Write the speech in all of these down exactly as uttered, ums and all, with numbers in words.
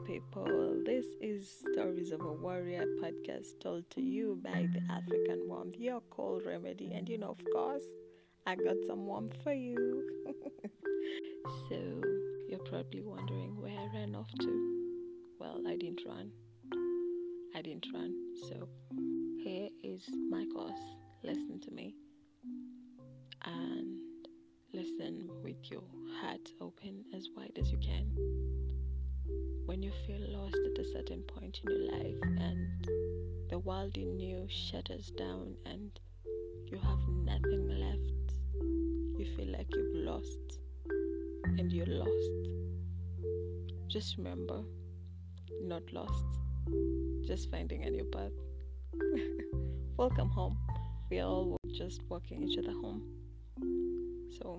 people. This is Stories of a Warrior podcast told to you by the African Warmth, your cold remedy. And you know, of course, I got some warmth for you. So, you're probably wondering where I ran off to. Well, I didn't run. I didn't run. So, here is my course. Listen to me. And listen with your heart open as wide as you can. When you feel lost at a certain point in your life and the world you knew shutters down and you have nothing left, you feel like you've lost and you're lost. Just remember, not lost, just finding a new path. Welcome home. We are all just walking each other home. So,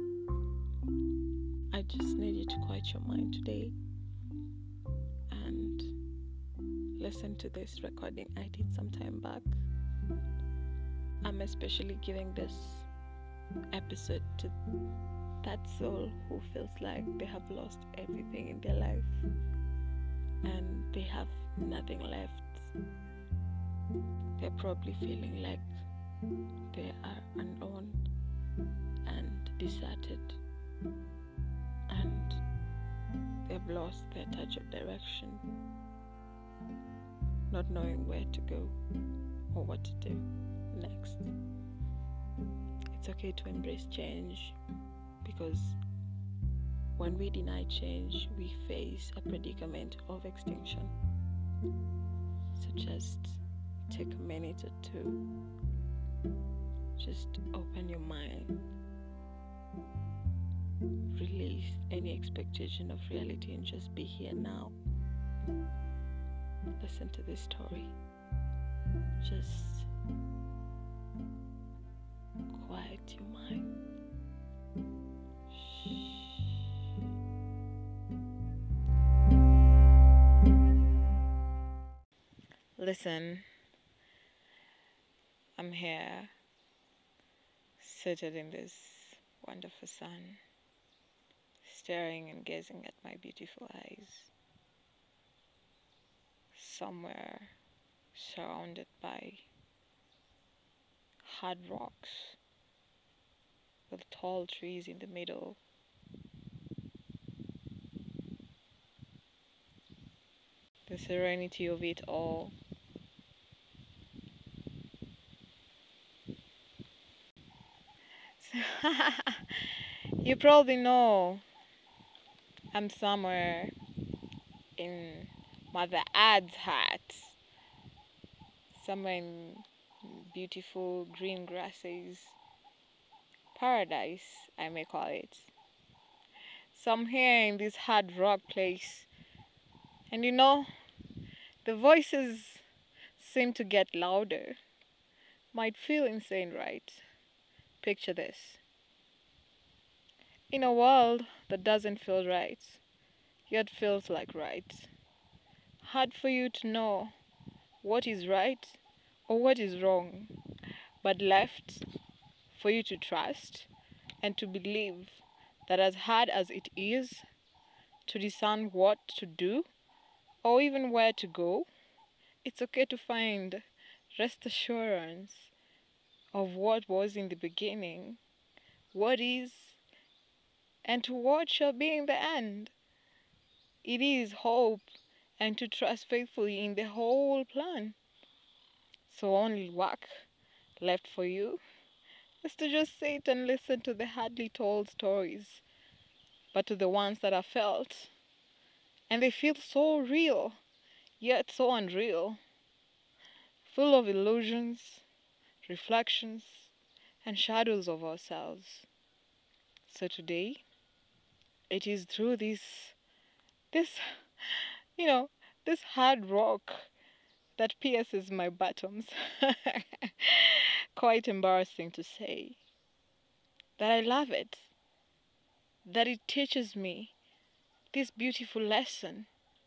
I just need you to quiet your mind today and listen to this recording I did some time back. I'm especially giving this episode to that soul who feels like they have lost everything in their life and they have nothing left. They're probably feeling like they are alone and deserted, and they've lost their touch of direction, not knowing where to go or what to do next. It's okay to embrace change, because when we deny change, we face a predicament of extinction. So just take a minute or two. Just open your mind. Release any expectation of reality and just be here now. Listen to this story. Just quiet your mind. Listen, I'm here, seated in this wonderful sun, staring and gazing at my beautiful eyes, somewhere surrounded by hard rocks with tall trees in the middle. The serenity of it all. You probably know I'm somewhere in Mother Earth's heart, somewhere in beautiful green grasses, paradise, I may call it. So I'm here in this hard rock place, and you know, the voices seem to get louder. Might feel insane, right? Picture this. In a world that doesn't feel right, yet feels like right. Hard for you to know what is right or what is wrong, but left for you to trust and to believe that as hard as it is to discern what to do or even where to go, it's okay to find rest assurance of what was in the beginning, what is, and to what shall be in the end. It is hope and to trust faithfully in the whole plan. So only work left for you is to just sit and listen to the hardly told stories, but to the ones that are felt. And they feel so real, yet so unreal, full of illusions, reflections, and shadows of ourselves. So today, it is through this, this, you know, this hard rock that pierces my bottoms. Quite embarrassing to say. That I love it. That it teaches me this beautiful lesson.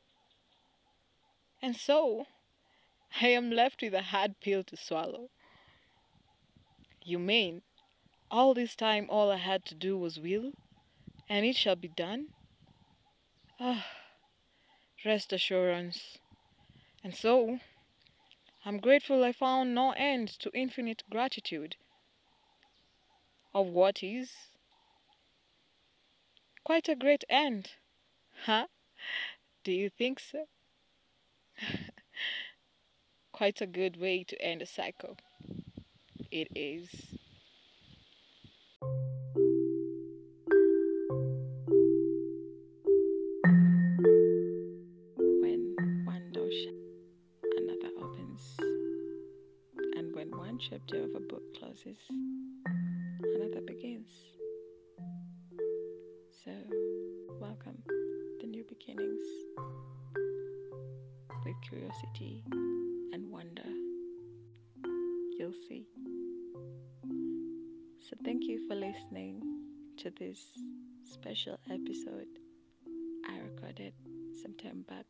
And so, I am left with a hard pill to swallow. You mean, all this time all I had to do was will, and it shall be done? Ah, rest assurance. And so, I'm grateful I found no end to infinite gratitude of what is quite a great end. Huh? Do you think so? Quite a good way to end a cycle. It is. When one door shuts, another opens. And when one chapter of a book closes, another begins. So, welcome the new beginnings with curiosity and wonder. You'll see. So, thank you for listening to this special episode I recorded some time back.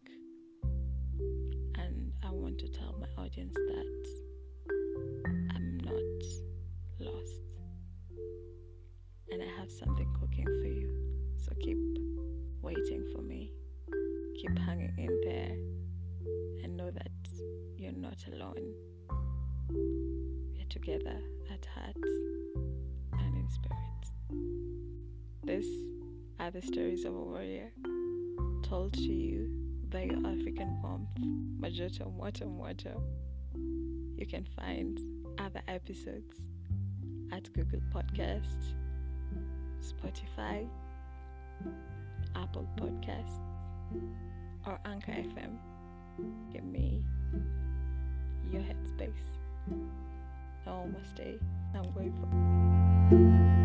And I want to tell my audience that I'm not lost. And I have something cooking for you. So keep waiting for me. Keep hanging in there. And know that you're not alone. We're together at heart and in spirit. These are the stories of a warrior, told to you by your African warmth, Majoto Moto Moto. You can find other episodes at Google Podcasts, Spotify, Apple Podcasts, or Anchor F M. Give me your headspace. Namaste. I'm grateful.